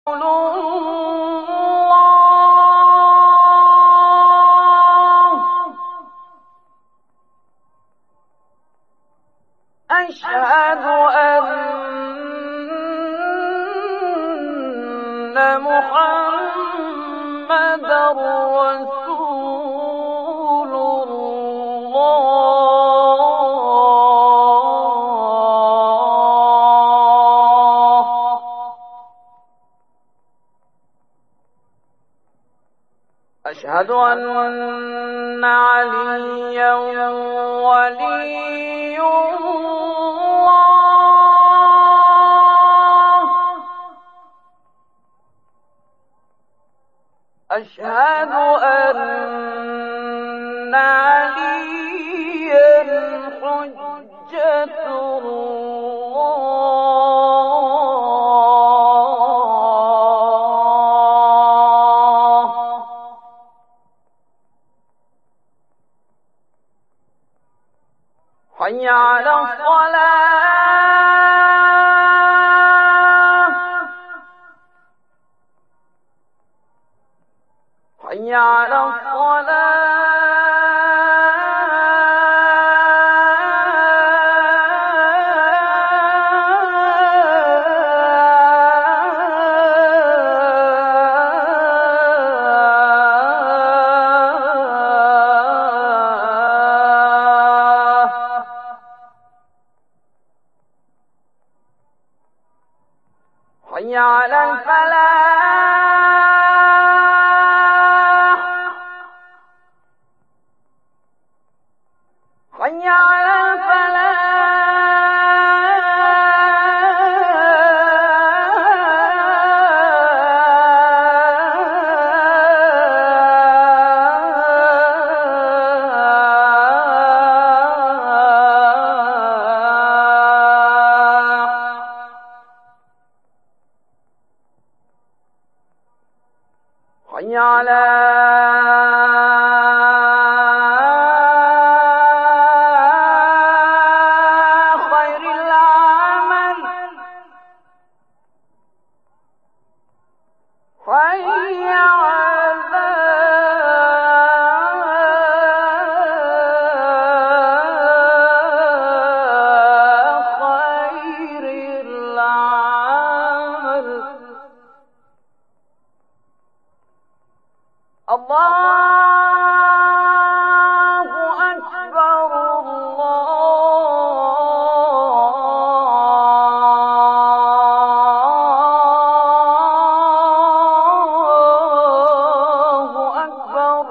أشهد أن محمدًا رسول الله. أشهد أن عليا ولي الله. أشهد أن عليا حجة الله. حي على الصلاة. حي على الصلاة. حي على الفلاح. حي على حي على خير العمل. حي على خير العمل. الله أكبر. الله أكبر.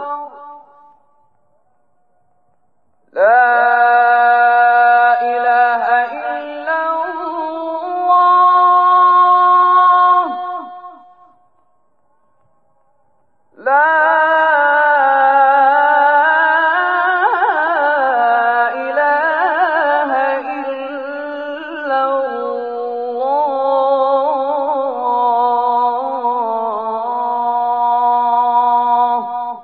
لا إله إلا الله. لا إله إلا الله.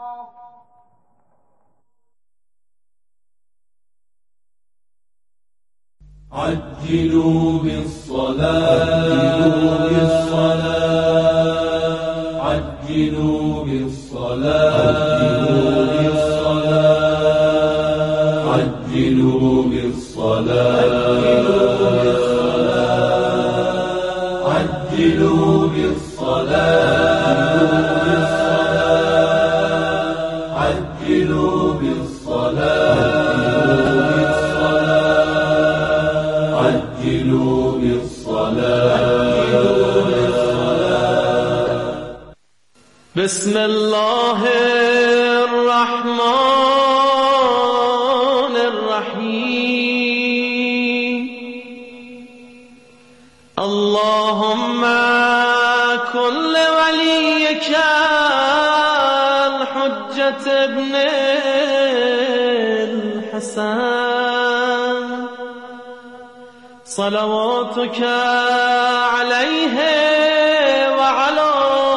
عجلوا بالصلاة. عجلوا بالصلاة. عجلوا بالصلاة. عجلوا بالصلاة. عجلوا بالصلاة. عجلوا بالصلاة. بسم الله الرحمن الرحيم. اللهم كن لوليك الحجة ابن الحسن صلواتك عليه وعلى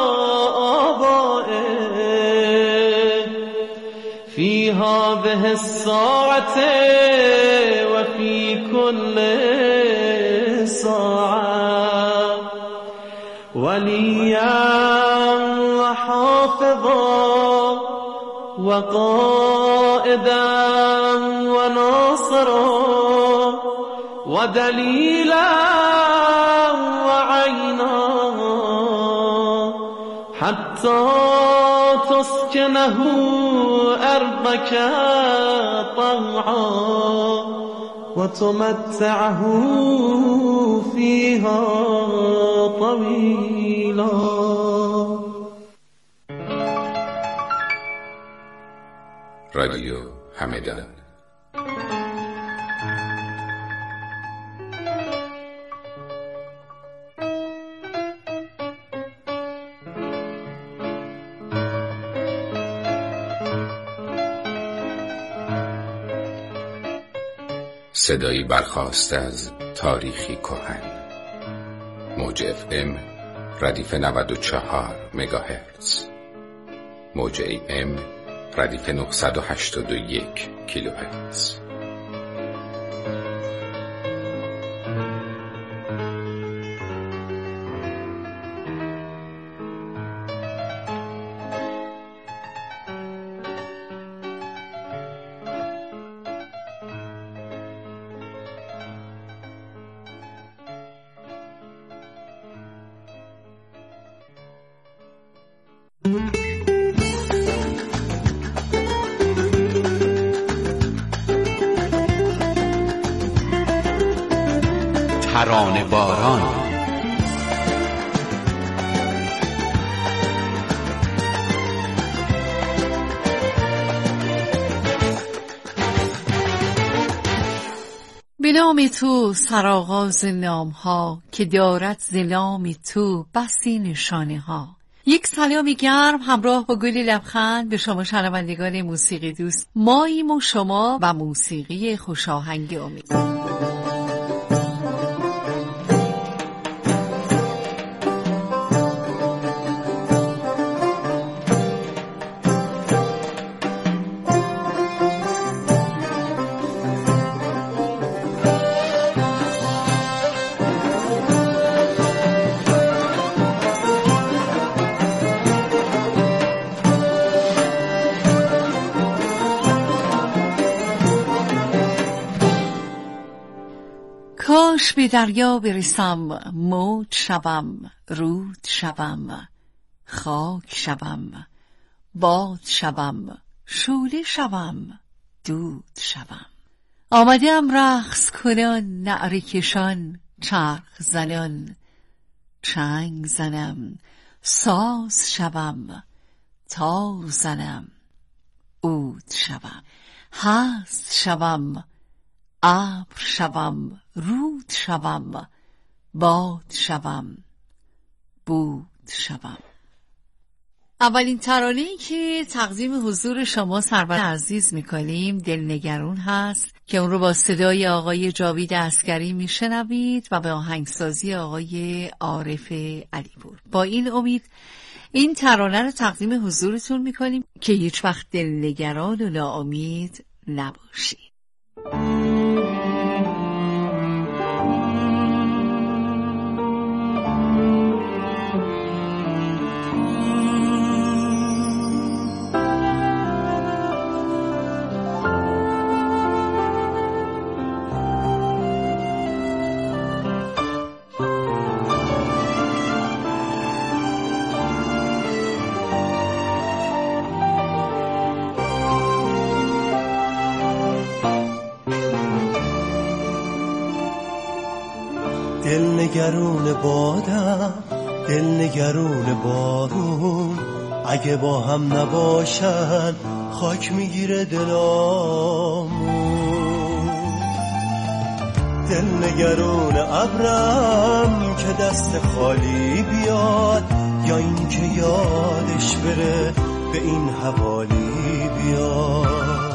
آبائه في هذه الساعة وفي كل ساعة وليا و حافظا و قائدا و ناصرا و دلیلا و عینا حتی تسکنه ارضك طوعا و تمتعه فیها طویلا. رادیو همدان. صدایی برخاسته از تاریخی کهن. موج FM ردیف 94 مگاهرتز، موج AM ردیف 981 کیلوهرتز. ترانه باران. به نام تو سرآغاز نام‌ها که دارد ز نام تو بسی نشانه ها. یک سلامی گرم همراه با گلی لبخند به شما شنوندگان موسیقی دوست. ماییم و شما و موسیقی خوشاهنگ امید. کاش به دریا برسم، موج شوم، رود شوم، خاک شوم، باد شوم، شعله شوم، دود شوم. آمدم رقص کنان، نعره کشان، چرخ زنان، چنگ زنم، ساز شوم، تار زنم، عود شوم، هست شوم، ابر شوم، رود شوم، باد شوم، بود شوم. اولین ترانه‌ای که تقدیم حضور شما سرور عزیز می‌کنیم دلنگرون هست که اون رو با صدای آقای جاوید عسگری میشنوید و به آهنگسازی آقای عارف علیپور. با این امید این ترانه رو تقدیم حضورتون می‌کنیم که هیچ وقت دلنگران و ناامید نباشید. دلنگرون بادم، دلنگرون بارون، اگه با هم نباشن خاک میگیره دلامون. دلنگرون ابرم که دست خالی بیاد، یا این که یادش بره به این حوالی بیاد.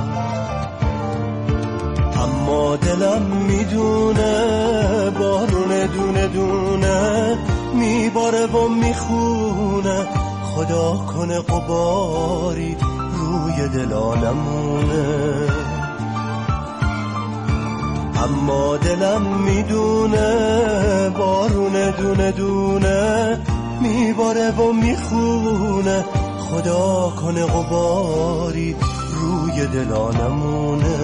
اما دلم میدونه بارون دونه دونه میباره و میخونه، خدا کنه غباری روی دلا نمونه. اما دلم میدونه بارون دونه دونه میباره و میخونه، خدا کنه غباری روی دلا نمونه.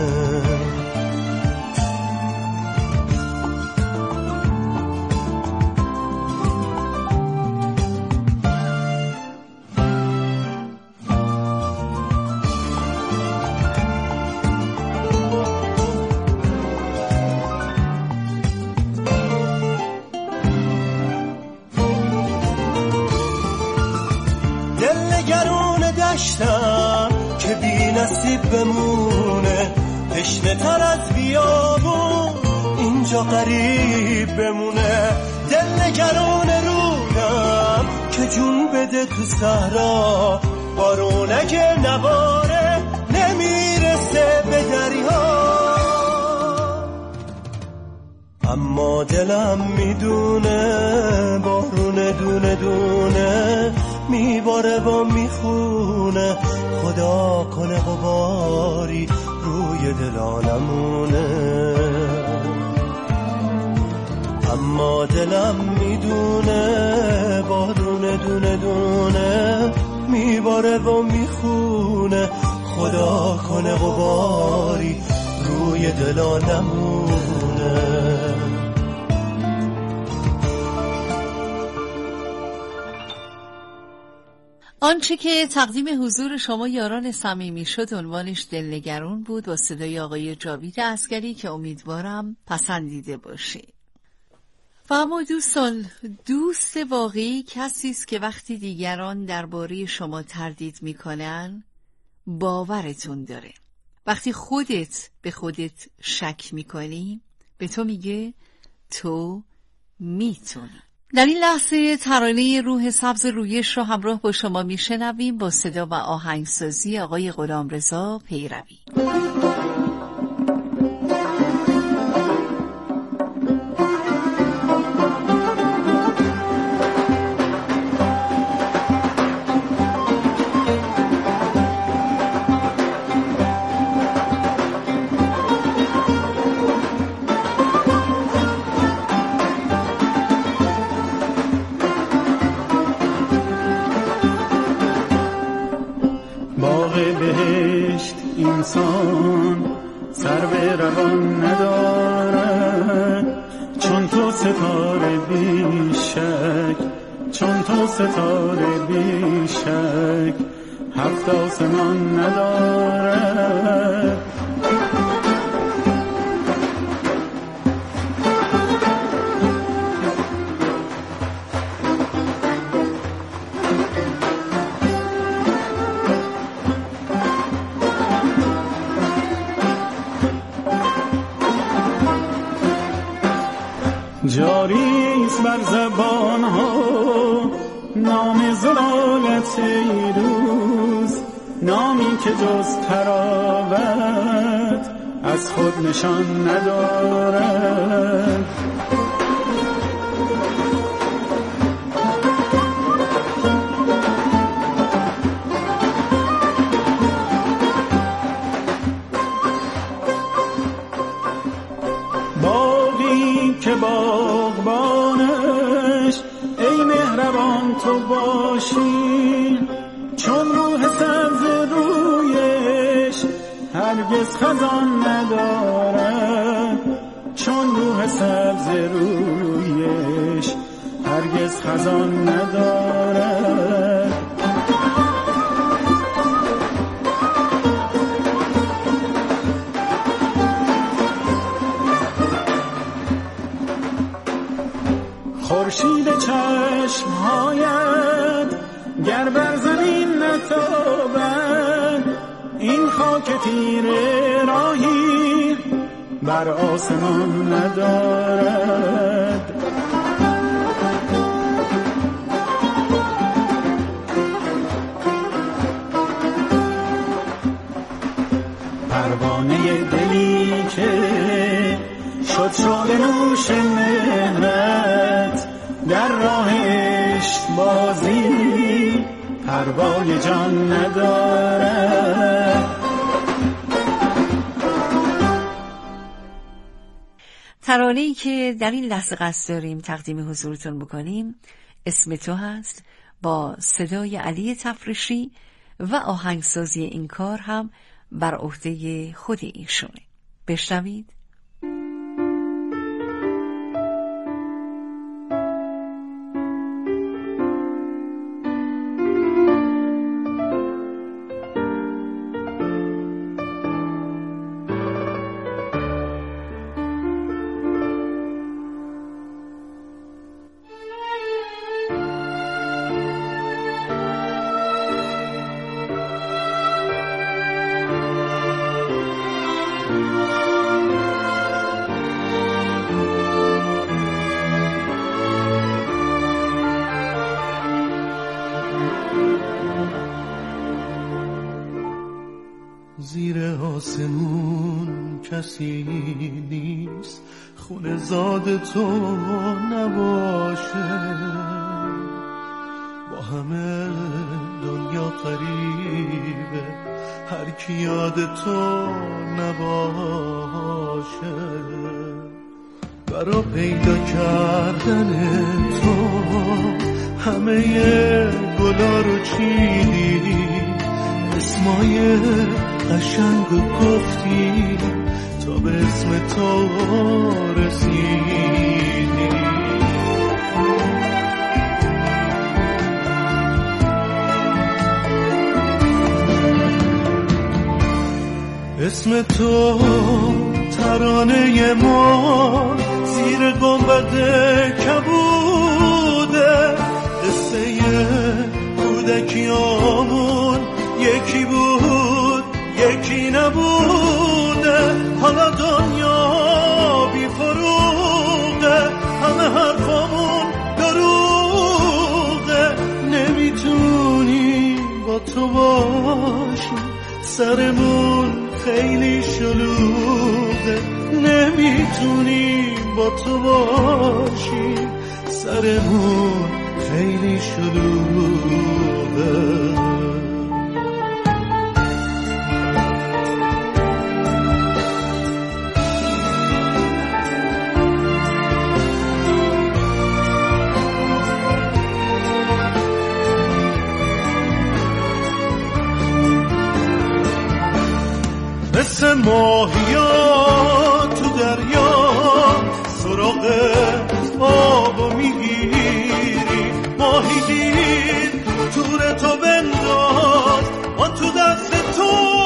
که بی نصیب بمونه، تشنه تر از بیابون اینجا غریب بمونه. دل نگران رودم که جون بده تو صحرا، بارون اگه نباره نمیرسه به دریا. اما دلم میدونه بارون دونه دونه میباره و میخونه، خدا کنه غباری روی دلا نمونه. اما دلم میدونه بارون دونه دونه میباره و میخونه، خدا کنه غباری روی دلا نمونه. آنچه که تقدیم حضور شما یاران صمیمی شد عنوانش دلنگران بود، با صدای آقای جاوید عسگری که امیدوارم پسندیده باشه. و اما دوستان، دوست واقعی کسی است که وقتی دیگران درباره شما تردید میکنن باورتون داره. وقتی خودت به خودت شک میکنی به تو میگه تو میتونی. در این لحظه ترانه روح سبز رویش رو همراه با شما میشنویم با صدا و آهنگسازی آقای غلامرضا پیروی. انسان سر به روان ندارد، چون تو ستاره بی شک، چون تو ستاره بی شک، هفت آسمان ندارد. جاریست بر زبان ها نام زلالت روز، نامی که جز تراوت از خود نشان ندارد. باغی که باغبانش ای مهربان تو باشی، چون روح سبز رویش هرگز خزان ندارد، چون روح سبز رویش هرگز خزان ندارد. خورشید چشمهایت گر بر زمین نتابد، این خاک تیره راهی بر آسمان ندارد. پروانه دلی که شد شعله نوش مهنت، در راه عشق بازی پروای جان ندارد. ترانه‌ای که در این لحظه قصد داریم تقدیم حضورتون بکنیم اسم تو هست با صدای علی تفرشی و آهنگسازی این کار هم بر عهده خود ایشونه. بشنوید. زیر آسمون کسی نیست خون زاد تو نباشه، با همه دنیا قریبه هر کی یاد تو نباشه. برا پیدا کردن تو همه گلا رو چیدی، اسمای قشنگ و گفتی تا به اسم تو رسیدی. اسم تو ترانه ما زیر گنبد کبوده، قصه کودکیامون یکی بود یکی نبوده. حالا دنیا بی فروغه، همه حرفامون دروغه، نمیتونی با تو باشی، سرمون خیلی شلوغه، نمیتونی با تو باشی، سرمون خیلی شلوغه. مثل ماهیا تو دریا سراغ آبو میگیری، ماهیگیر تورتو بنداز ما تو دست تو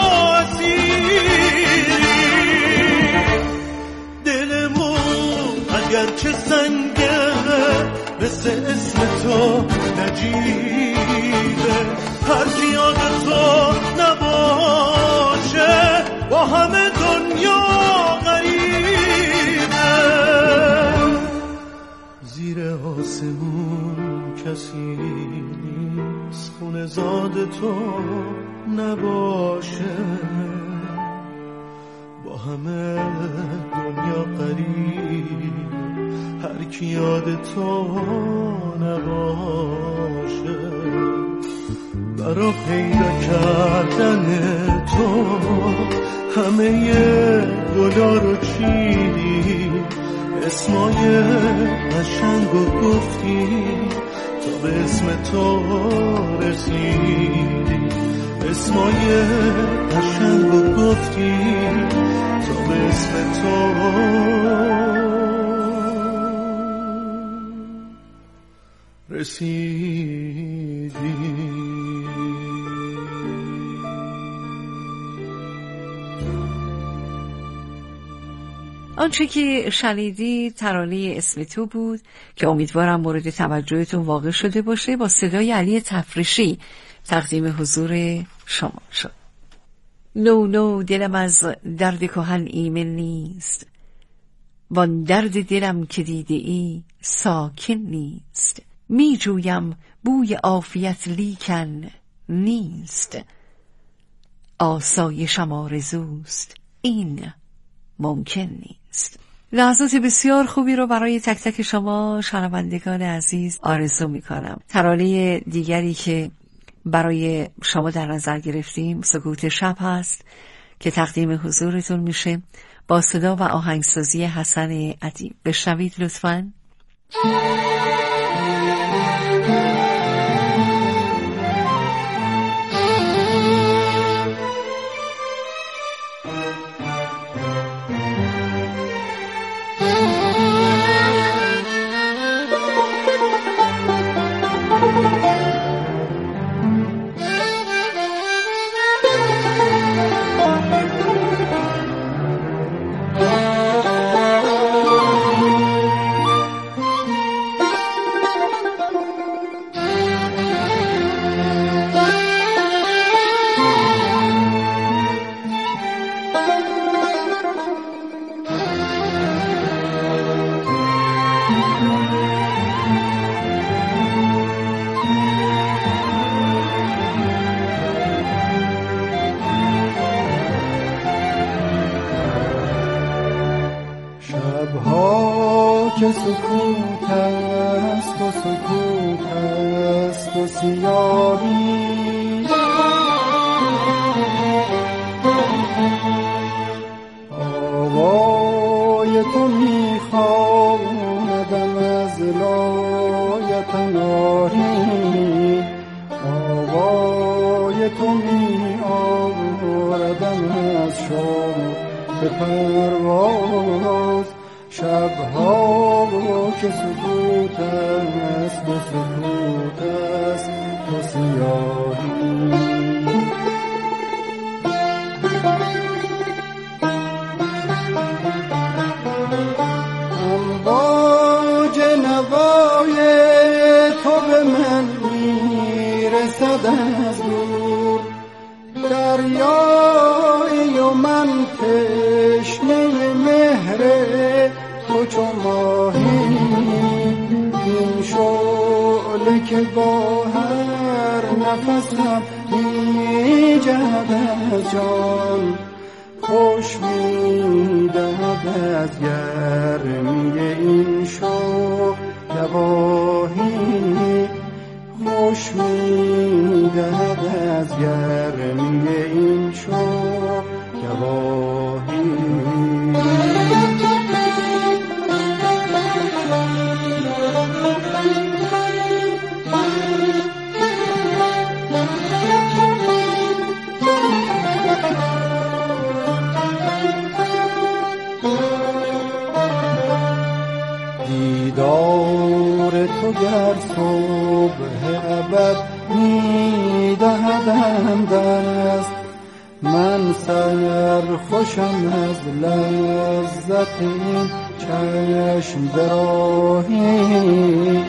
اسیری. دلمون اگرچه سنگه مثل اسم تو نجیبه، هر کی یاد تو نباشه با همه دنیا غریبه. زیر آسمون کسی نیست خون زاد تو نباشه، با همه دنیا غریبه، هر کی یاد تو نباشه. برا پیدا کردن تو همه گلا رو چیدی، اسمای قشنگ و گفتی تا به اسم تو رسیدی، اسمای قشنگ و گفتی تا به اسم تو رسیدی. آنچه که شنیدی ترانه اسم تو بود که امیدوارم مورد توجهتون واقع شده باشه. با صدای علی تفرشی تقدیم حضور شما شد. نو دلم از درد کهن ایمن نیست، وان درد دلم که دیده ای ساکن نیست. می جویم بوی عافیت لیکن نیست، آسایشم آرزوست این ممکن نیست. لحظات بسیار خوبی رو برای تک تک شما شنوندگان عزیز آرزو می کنم. ترانه دیگری که برای شما در نظر گرفتیم سکوت شب هست که تقدیم حضورتون میشه با صدا و آهنگسازی حسن ادیب. بشنوید لطفاً. سیاهی آوای تو میخواندم از لایت ناهی آوای تو میآوردم از شام به پرواز شبها که سکوت است به سکوت است تو سیاهی امواج نوای تو به من میرسد از دور دریایی و من تشنه مهر تو چو ماهی این شعله که با هر نفسم میجهد از جان خوش میدهد از گرمی این شوق گواهی خوش میدهد از گرمی این شوق گواهی دیدار تو گر صبح ابد میدهدم دست من سرخوشم از لذت این چشم براهی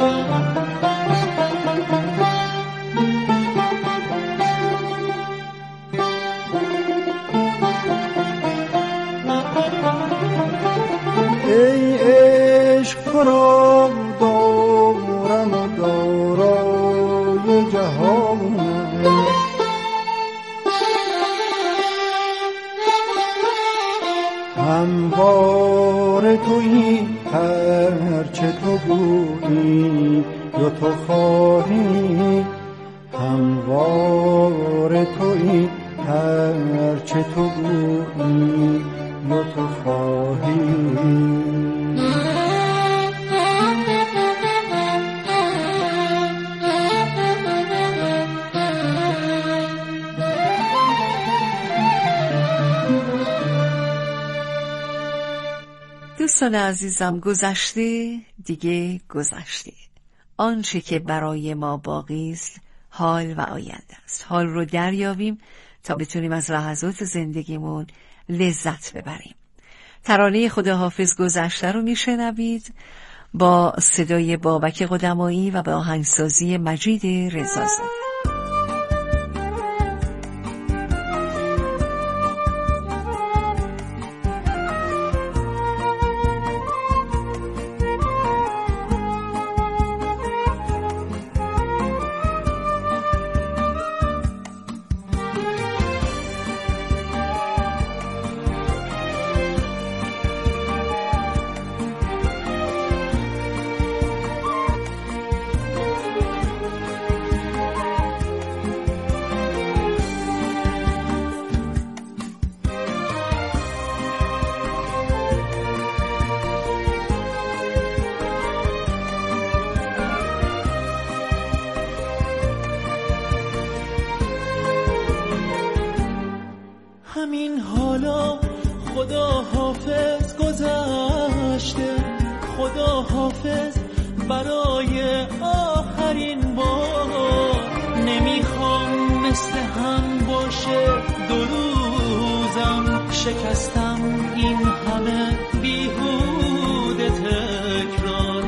ای عشق را دارم و دارای جهانم هموار تویی هرچه تو گویی یا تو خواهی هموار تویی هرچه تو گویی یا تو خواهی دوستان عزیزم گذشته دیگه گذشته. آنچه که برای ما باقی است حال و آینده است. حال رو دریابیم تا بتونیم از لحظات زندگیمون لذت ببریم. ترانه خداحافظ گذشته رو میشنوید با صدای بابک قدمایی و با آهنگسازی مجید رضازاده. همین حالا خدا حافظ گذشته خدا حافظ برای آخرین بار نمیخوام مثل هم باشه دو روزم شکستم این همه بیهوده تکرار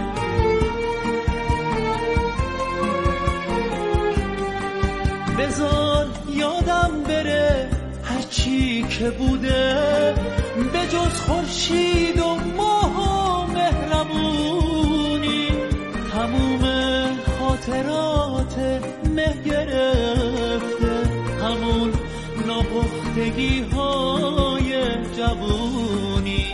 بذار یادم بره هرچی که بوده به جز خورشید و ماه و مهربونی تموم خاطرات مه گرفته همون ناپختگی های جوونی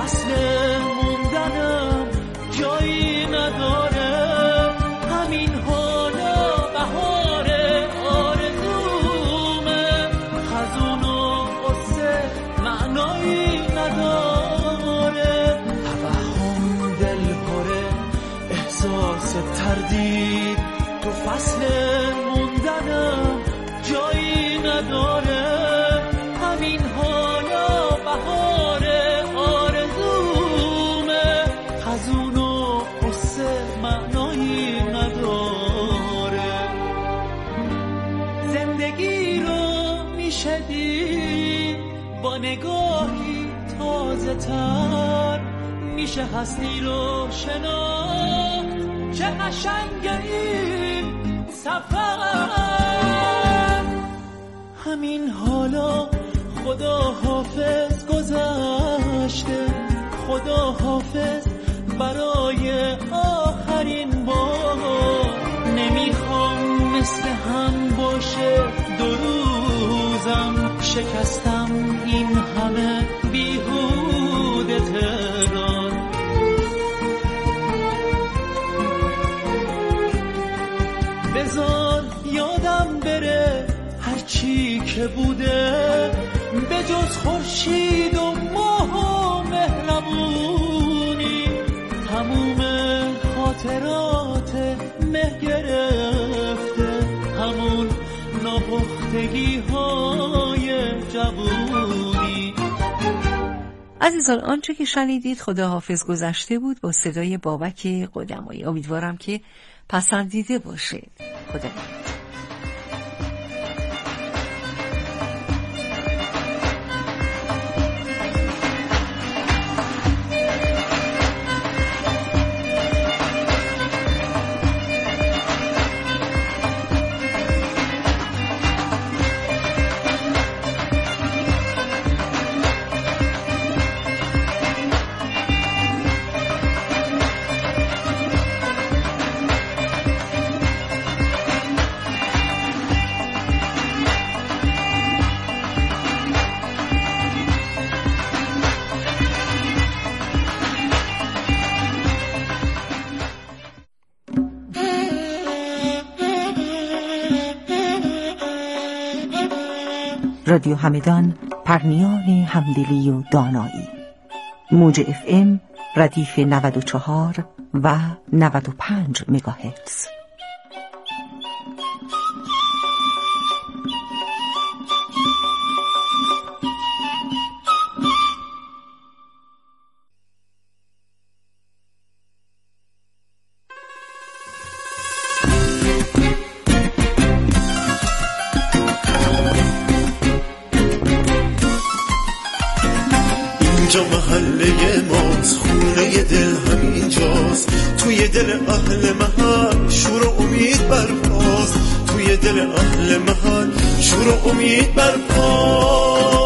فصل موندنم جایی نداره. همین حالا بهار آرزومه، خزون و قصه معنایی نداره. توهم دل پره احساس تردید، تو فصل موندنم جایی نداره. همین حالا بهار آرزومه، خزون و قصه معنایی نداره. زندگی رو میشه دید با نگاهی تازه تر، میشه هستی رو شناخت، چه قشنگه این سفر. همین حالا خدا حافظ گذشته، خدا حافظ برای آخرین بار. نمیخوام مثل هم باشه دو روزم، شکستم این همه بیهوده تهران. بذار یادم بره هرچی که بوده، به جز خورشید و ماه و مهربونی. تموم خاطرات مه گرفته، همون ناپختگی های جوونی. عزیزان، آنچه که شنیدید خداحافظ گذشته بود با صدای بابک قدمایی. امیدوارم که پسندیده باشه. خدا رادیو همدان، پرنیان همدلی و دانایی. موج FM ردیف 94 و 95 مگاهرتز. اینجا محله ماست، خونه دل همینجاست، توی دل اهل محل شور و امید برپاست، توی دل اهل محل شور و امید برپاست.